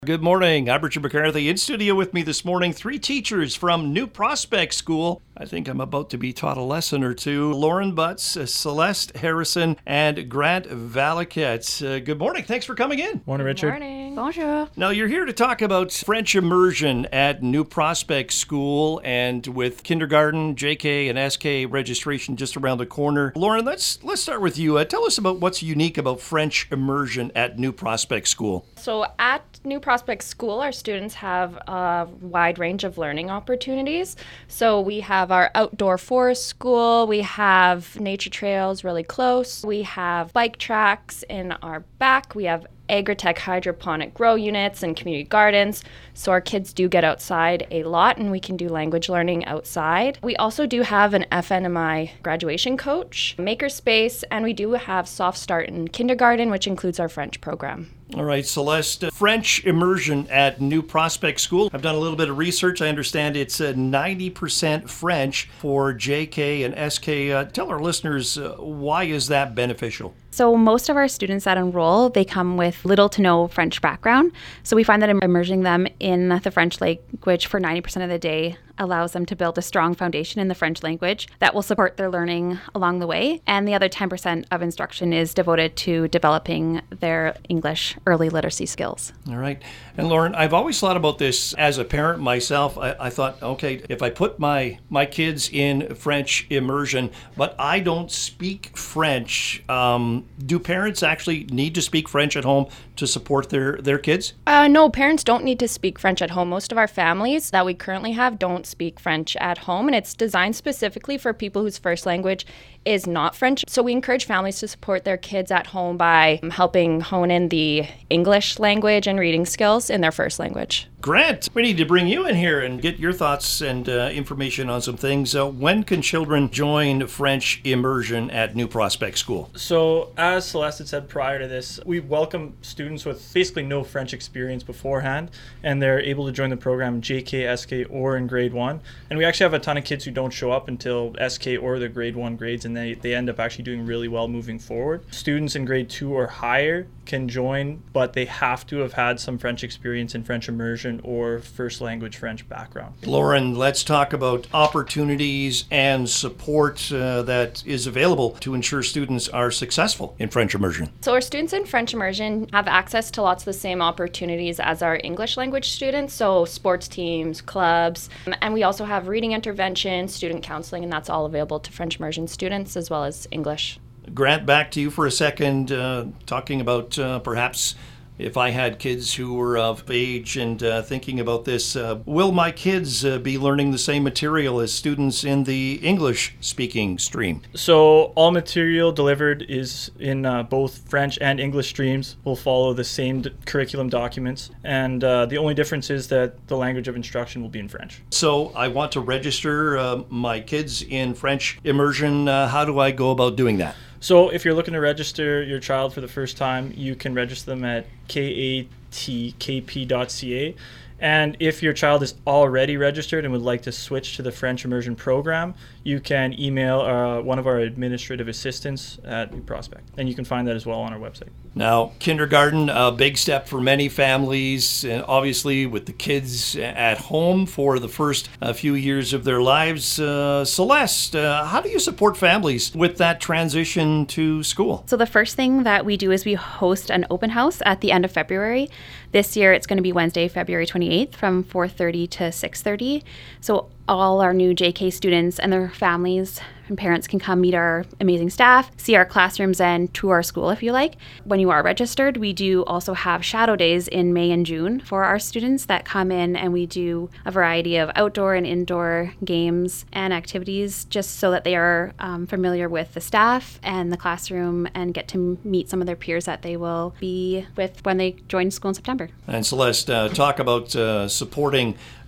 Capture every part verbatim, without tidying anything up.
Good morning. I'm Richard McCarthy. In studio with me this morning, three teachers from New Prospect School. I think I'm about to be taught a lesson or two. Lauren Butts, uh, Celeste Harrison, and Grant Valaket. Uh, good morning. Thanks for coming in. Morning, Richard. Good morning. Bonjour. Now, you're here to talk about French immersion at New Prospect School, and with kindergarten, J K, and S K registration just around the corner. Lauren, let's let's start with you. Uh, tell us about what's unique about French immersion at New Prospect School. So at New Prospect School, our students have a wide range of learning opportunities. So we have our outdoor forest school, we have nature trails really close, we have bike tracks in our back, we have Agritech hydroponic grow units and community gardens. So our kids do get outside a lot and we can do language learning outside. We also do have an F N M I graduation coach, makerspace, and we do have soft start in kindergarten, which includes our French program. All right, Celeste, French immersion at New Prospect School. I've done a little bit of research. I understand it's uh, ninety percent French for J K and S K. Uh, tell our listeners, uh, why is that beneficial? So most of our students that enroll, they come with little to no French background. So we find that immersing them in the French language for ninety percent of the day allows them to build a strong foundation in the French language that will support their learning along the way. And the other ten percent of instruction is devoted to developing their English early literacy skills. All right. And Lauren, I've always thought about this as a parent myself. I, I thought, okay, if I put my, my kids in French immersion, but I don't speak French, um, do parents actually need to speak French at home to support their, their kids? Uh, no, parents don't need to speak French at home. Most of our families that we currently have don't speak French at home, and it's designed specifically for people whose first language is not French. So we encourage families to support their kids at home by helping hone in the English language and reading skills in their first language. Grant, we need to bring you in here and get your thoughts and uh, information on some things. Uh, when can children join French immersion at New Prospect School? So, as Celeste had said prior to this, we welcome students with basically no French experience beforehand, and they're able to join the program J K, S K, or in grade one. And we actually have a ton of kids who don't show up until S K or their grade one grades, and they, they end up actually doing really well moving forward. Students in grade two or higher can join, but they have to have had some French experience in French immersion or first language French background. Lauren, let's talk about opportunities and support uh, that is available to ensure students are successful in French immersion. So our students in French immersion have access to lots of the same opportunities as our English language students, so sports teams, clubs, and we also have reading intervention, student counseling, and that's all available to French immersion students as well as English. Grant, back to you for a second, uh, talking about uh, perhaps if I had kids who were of age and uh, thinking about this, uh, will my kids uh, be learning the same material as students in the English-speaking stream? So all material delivered is in uh, both French and English streams. Will follow the same d- curriculum documents, and uh, the only difference is that the language of instruction will be in French. So I want to register uh, my kids in French immersion. Uh, how do I go about doing that? So if you're looking to register your child for the first time, you can register them at k a t k p dot c a. And if your child is already registered and would like to switch to the French immersion program, you can email uh, one of our administrative assistants at New Prospect. And you can find that as well on our website. Now, kindergarten, a big step for many families, and obviously with the kids at home for the first uh, few years of their lives. Uh, Celeste, uh, how do you support families with that transition to school? So the first thing that we do is we host an open house at the end of February. This year it's going to be Wednesday, February twenty-eighth from four thirty to six thirty. So all our new J K students and their families and parents can come meet our amazing staff, see our classrooms, and tour our school if you like. When you are registered, we do also have shadow days in May and June for our students that come in, and we do a variety of outdoor and indoor games and activities just so that they are um, familiar with the staff and the classroom and get to meet some of their peers that they will be with when they join school in September. And Celeste, uh, talk about uh, supporting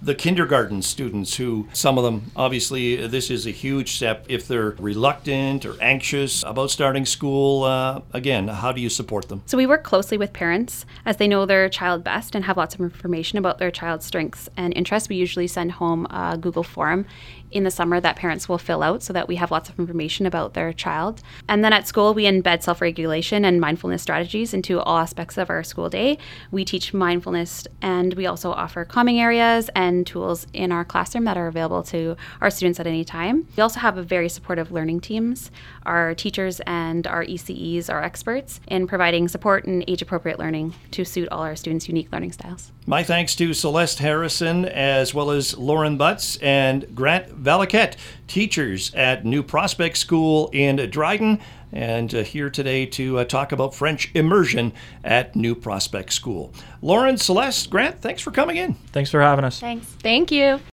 the kindergarten students who, some of them, obviously, this is a huge step. If they're reluctant or anxious about starting school, uh, again, how do you support them? So we work closely with parents as they know their child best and have lots of information about their child's strengths and interests. We usually send home a Google form in the summer that parents will fill out so that we have lots of information about their child. And then at school, we embed self-regulation and mindfulness strategies into all aspects of our school day. We teach mindfulness, and we also offer calming areas and tools in our classroom that are available to our students at any time. We also have a very supportive learning teams. Our teachers and our E C Es are experts in providing support and age-appropriate learning to suit all our students' unique learning styles. My thanks to Celeste Harrison, as well as Lauren Butts and Grant Valaket, teachers at New Prospect School in Dryden, and uh, here today to uh, talk about French immersion at New Prospect School. Lauren, Celeste, Grant, thanks for coming in. Thanks for having us. Thanks. Thank you.